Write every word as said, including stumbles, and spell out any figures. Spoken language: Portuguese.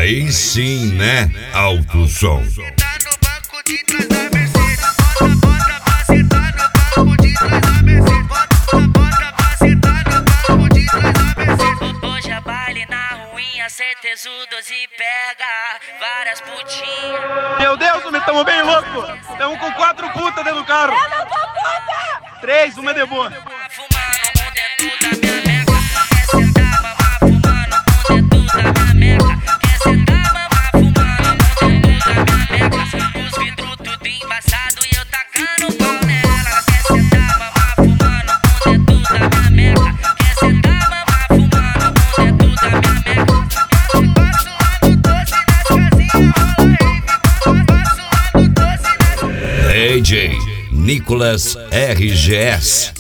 Aí sim, né? Alto som. Hoje é baile na ruinha, cê tesudos e pega várias putinhas. Meu Deus, nós estamos bem louco. Estamos com quatro putas dentro do carro. Eu não sou puta! Três, uma é de boa. Fumando com dentro da minha meca. Quer sentar, mamar, fumando com dentro da minha meca. Quer sentar, mamar, fumando com dentro da minha meca. Os vidros tudo embaçado e eu tacando pau nela. Quer sentar, mamar, fumando com dentro da minha meca. Quer sentar, mamar, fumando com dentro da minha meca. Suando doce nas casinhas, rola rave. Suando doce nas... D J Nicolas R G S.